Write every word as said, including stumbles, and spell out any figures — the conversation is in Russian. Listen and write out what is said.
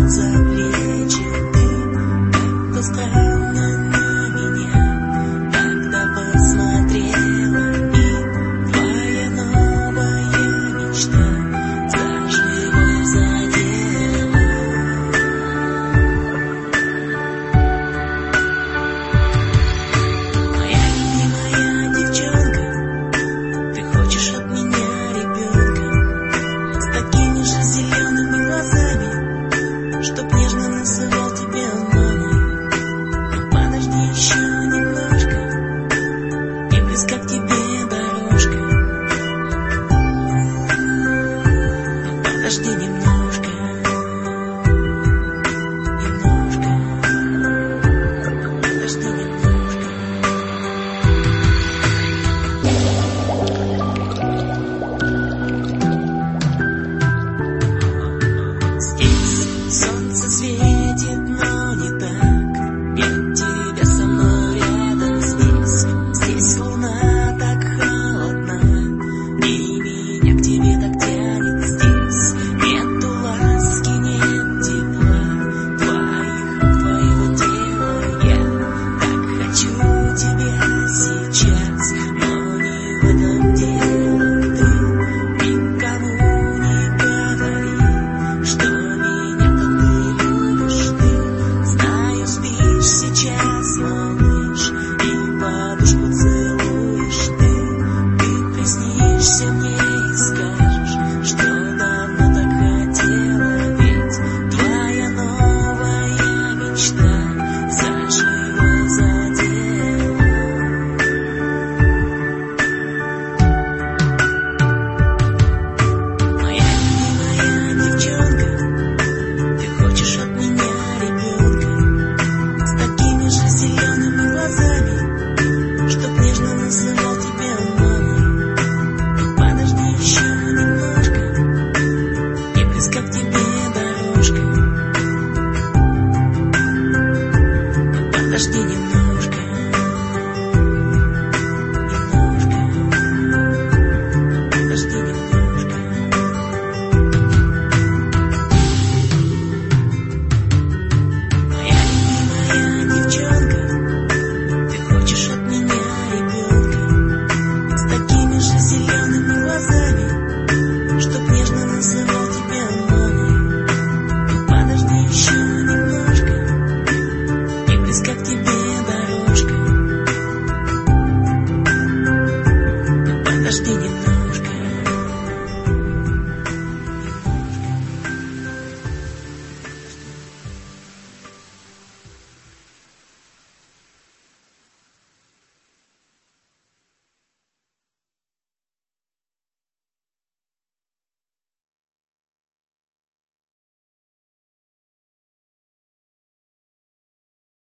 за плечи ты. Как-то странно на меня тогда посмотрела, и твоя новая мечта за живое задела. Моя любимая девчонка, ты хочешь от меня ребенка с такими же зелеными глазами, чтоб нежно называл тебя мамой. Но подожди еще немножко, и близко к тебе дорожка. Но подожди немножко, немножко, подожди немножко. Здесь солнце светит, но не так, ведь тебя со мной рядом здесь. Здесь луна так холодна, и меня к тебе так тянет. Здесь нету ласки, нет тепла твоих рук, твоего тела. Я так хочу тебя сейчас, но не в этом дело. Ты никому не говори, что меня так ты любишь. Ты, знаю, спишь сейчас, малыш, и подушку целуешь. Ты, ты приснишься мне и скажешь, что давно так хотела, ведь твоя новая мечта за живое задела. Моя любимая девчонка, ты хочешь от меня ребенка с такими же зелеными глазами, чтоб нежно называл тебя мамой. Но подожди еще немножко, и близко к тебе дорожка. Но подожди немножко.